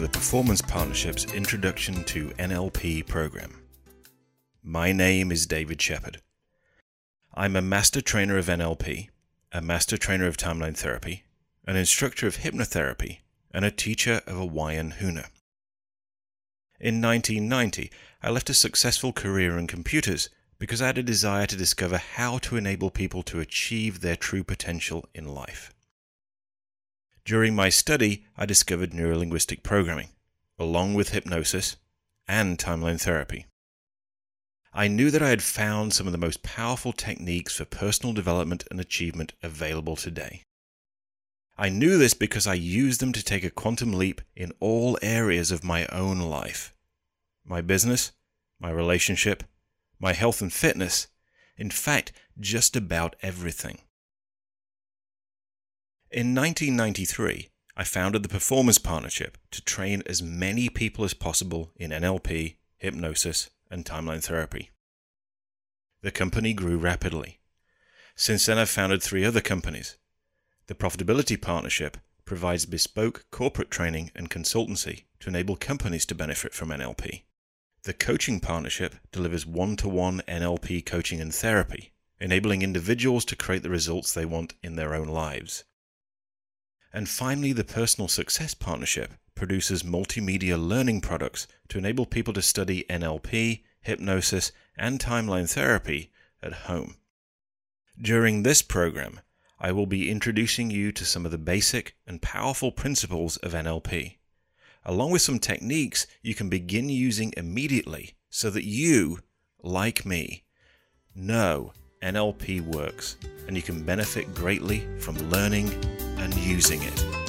the Performance Partnership's Introduction to NLP program. My name is David Shepherd. I'm a master trainer of NLP, a master trainer of timeline therapy, an instructor of hypnotherapy, and a teacher of Hawaiian Huna. In 1990, I left a successful career in computers because I had a desire to discover how to enable people to achieve their true potential in life. During my study, I discovered neurolinguistic programming, along with hypnosis and timeline therapy. I knew that I had found some of the most powerful techniques for personal development and achievement available today. I knew this because I used them to take a quantum leap in all areas of my own life. My business, my relationship, my health and fitness, in fact, just about everything. In 1993, I founded the Performance Partnership to train as many people as possible in NLP, hypnosis, and timeline therapy. The company grew rapidly. Since then, I've founded 3 other companies. The Profitability Partnership provides bespoke corporate training and consultancy to enable companies to benefit from NLP. The Coaching Partnership delivers one-to-one NLP coaching and therapy, enabling individuals to create the results they want in their own lives. And finally, the Personal Success Partnership produces multimedia learning products to enable people to study NLP, hypnosis, and timeline therapy at home. During this program, I will be introducing you to some of the basic and powerful principles of NLP, along with some techniques you can begin using immediately so that you, like me, know NLP works and you can benefit greatly from learning and using it.